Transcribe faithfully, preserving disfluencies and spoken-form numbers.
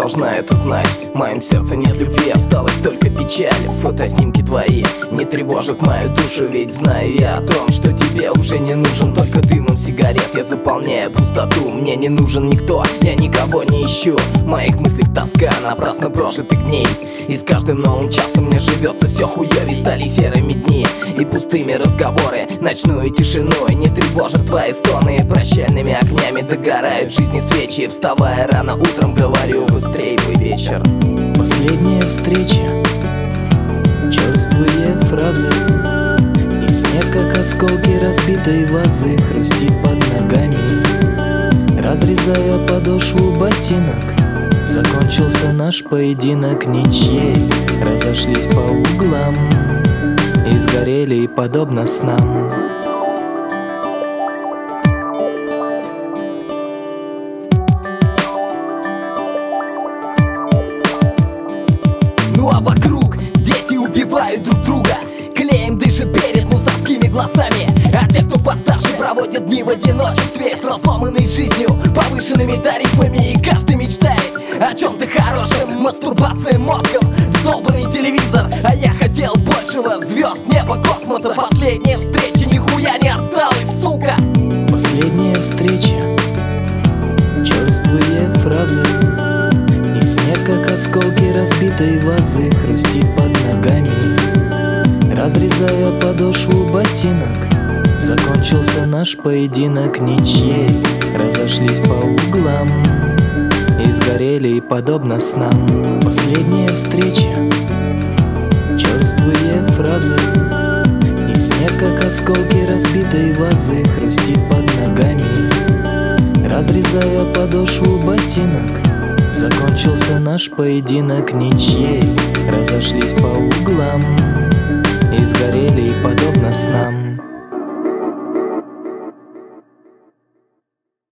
должна это знать. В моем сердце нет любви, осталась только печаль. Фотоснимки твои не тревожат мою душу, ведь знаю я о том, что тебе уже не нужен. Только дымом сигарет я заполняю пустоту. Мне не нужен никто, я никого не ищу. В моих мыслях тоска напрасно прожитых дней, и с каждым новым часом мне живется все хуёвей. Стали серыми дни и пустыми разговоры, ночную тишину и не тревожат твои стоны. Прощальными огнями догорают в жизни свечи. Вставая рано утром, говорю: быстрей бы вечер. Последняя встреча, чувствуя фразы, и снег, как осколки разбитой вазы, хрустит под ногами, разрезая подошву ботинок. Закончился наш поединок ничьей, разошлись по углам и сгорели подобно снам. Ну а вокруг дети убивают друг друга, клеем дышит перед мусорскими глазами. А те, кто постарше, проводят дни в одиночестве, с разломанной жизнью, повышенными тарифами. И каждый мечтает о чем-то хорошем, мастурбация мозгом, вдолбанный телевизор. А я хотел большего: звезд, неба, космоса. Последняя встреча, нихуя не осталось, сука. Последняя встреча, чувствуя фразы, и снег, как осколки разбитой вазы, хрустит под ногами, разрезая подошву ботинок. Закончился наш поединок ничьей, разошлись по углам и сгорели подобно снам. Последняя встреча, чувствуя фразы, и снег, как осколки разбитой вазы, хрустит под ногами, разрезая подошву ботинок. Закончился наш поединок ничьей, разошлись по углам и сгорели подобно снам.